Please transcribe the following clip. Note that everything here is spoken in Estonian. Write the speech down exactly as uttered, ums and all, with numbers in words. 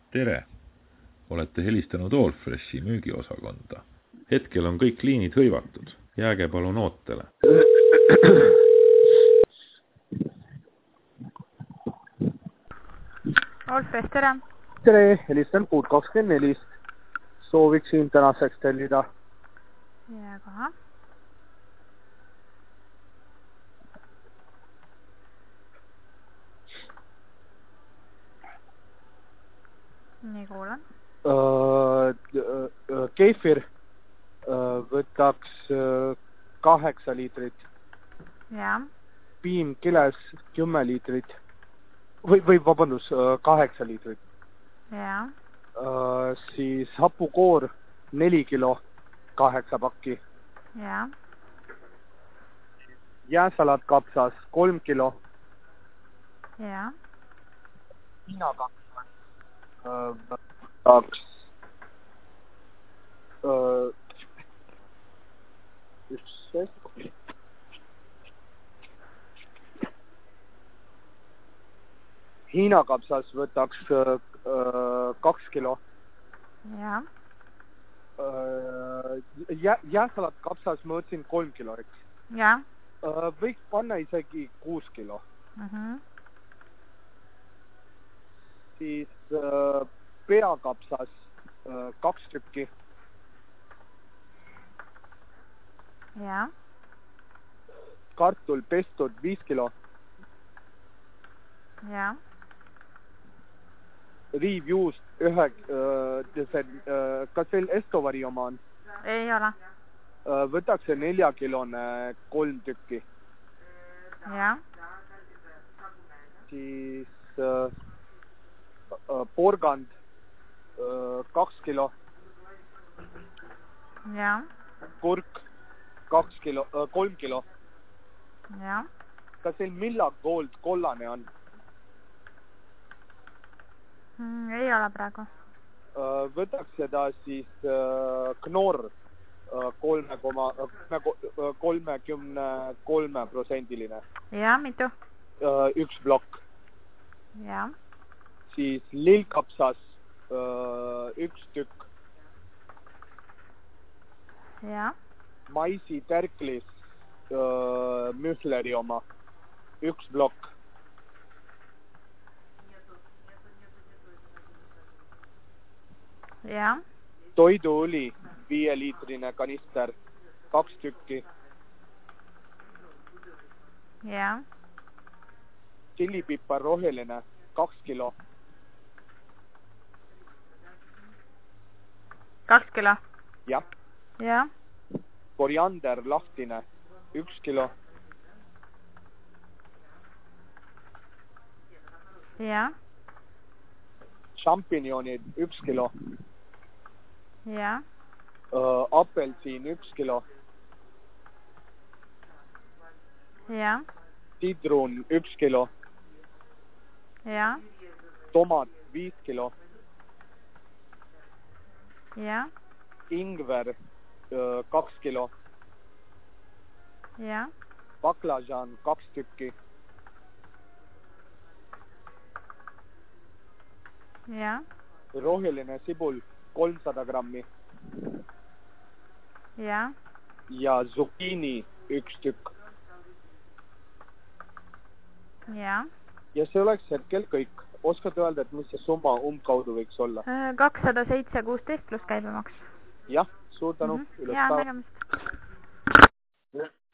Tere! Olete helistanud Allfreshi müügiosakonda. Hetkel on kõik liinid hõivatud. Jääge palun ootele. Allfresh, tere! Tere, helistan kuud kakskümmend neli. Sooviksin tänaseks tellida. Ja koha. Nii kuulen. Keefir võtaks kaheksa liitrit. Ja. Piim kiles kümme liitrit. Või, või vabandus, kaheksa liitrit. Ja. Siis hapukoor neli kilo, kaheksa pakki. Ja. Jääsalat kapsas kolm kilo. Ja. Hiina kapsas võtaks üks sest. Hiina kapsas võtaks kaks kilo. Ja. Jä, jääsalat kapsas ma võtsin kolm kilo, eks? Ja. Võiks panna isegi kuus kilo. Mhm. Siis äh, peakapsas äh, kaks tükki. Ja. Kartul pestud viis kilo. Ja. Riivjuust ühe, äh, see, äh, kas veel Estovari oma on? Ei ole. Äh, võtaks see neljakilone kolm tükki. Ja. Siis äh, porgand kaks kilo. Ja. Kurk kaks kilo, kolm kilo. Ja. Kas teil Milla Gold kollane on? Mm, ei ole praegu. Võtaks seda siis Knorr kolmekümne kolme protsendiline. Ja, mitu? Üks blokk. Ja. Siis lillkapsas öö, üks tükk. Ja. Maisi tärklis öö, Mühleri oma üks blokk. Ja. Toiduõli viieliitrine kanister kaks tükki. Ja. Tillipipar roheline kaks kilo. Kaks kilo? Jah. Ja. Koriander lahtine üks kilo. Ja. Šampinjonid üks kilo. Ja. Uh, apelsiin üks kilo. Ja. Sidrun üks kilo. Ja. Tomat viis kilo. Ja. Ingver uh, kaks kilo. Ja. Baklažan kaks tükki. Ja. Roheline sibul kolmsada grammi. Ja. Ja zucchini üks tükk. Ja. Ja see oleks hetkel kõik. Oskad öelda, et mis see summa umbkaudu võiks olla? kakssada seitse kuusteist pluss käibemaks. Jah, suur tänu. Mm-hmm. Ja, nägemist.